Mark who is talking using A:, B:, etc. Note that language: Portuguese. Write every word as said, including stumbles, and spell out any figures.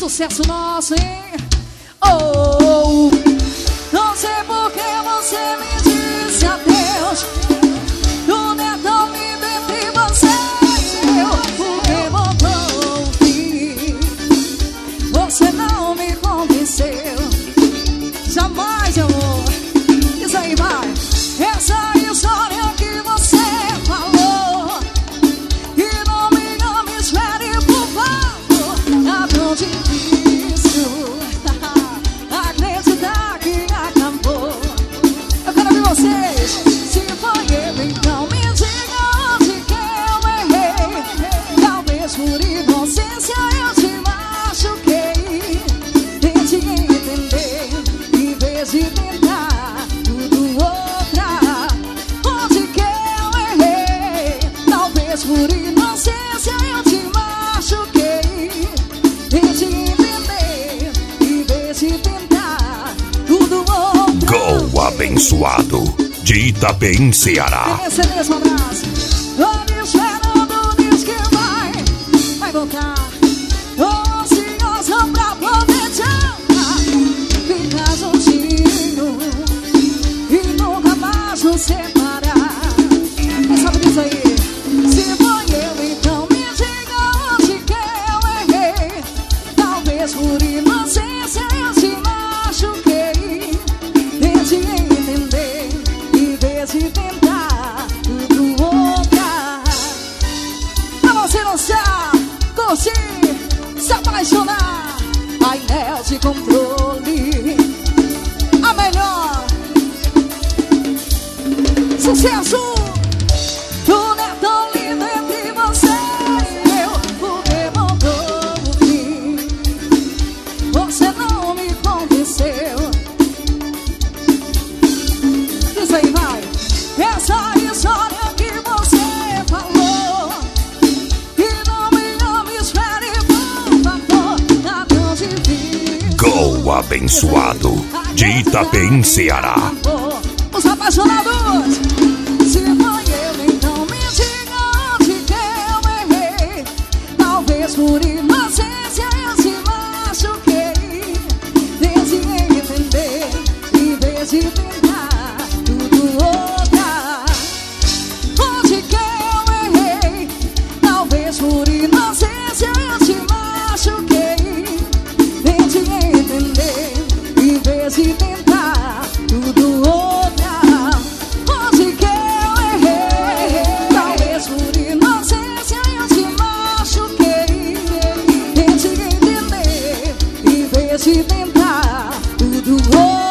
A: sucesso nosso, hein? Oh, não sei por que você me disse adeus. Tudo é tão lindo entre você e eu. Porque voltou o fim. Você não me convenceu. Jamais, amor. Isso aí, vai. Essa história que você falou. E não me ame, espere, por favor. Tá tão difícil acreditar que acabou. Eu quero ver vocês. Se foi eu, então me diga onde que eu errei. Talvez por inocência eu te machuquei. Tente entender em vez de tentar tudo outra. Onde que eu errei? Talvez por inocência eu te machuquei. Tente entender em vez de tentar tudo outra.
B: Gol abençoado de Itabem, Ceará.
A: Esse mesmo abraço. Tô me esperando, diz que vai, vai voltar. Tô ansiosa pra poder te amar. Ficar juntinho e nunca mais nos separar. Quem sabe disso aí? Se foi eu, então me diga onde que eu errei. Talvez por inocência eu te machuquei. Tente entender em vez de tentar tudo outra. Pra você dançar, curtir, se apaixonar. Painel de controle, a melhor. Sucesso! Tudo é tão lindo entre você e eu. Porque voltou o fim. Você não me convenceu. Isso aí, vai. Essa história que você falou. E não me ame, espere, por favor. Tá tão difícil.
B: Gol abençoado de Itabem, Ceará.
A: Os apaixonados. Se foi eu, então me diga onde que eu errei. Talvez por inocência eu te machuquei. Tente entender em vez de tentar tudo outra. Onde que eu errei? Talvez por inocência eu te machuquei. Tente entender em vez de tentar tudo outra. Onde que eu errei? Talvez por inocência eu te machuquei. Tente entender em vez de tentar tudo outra.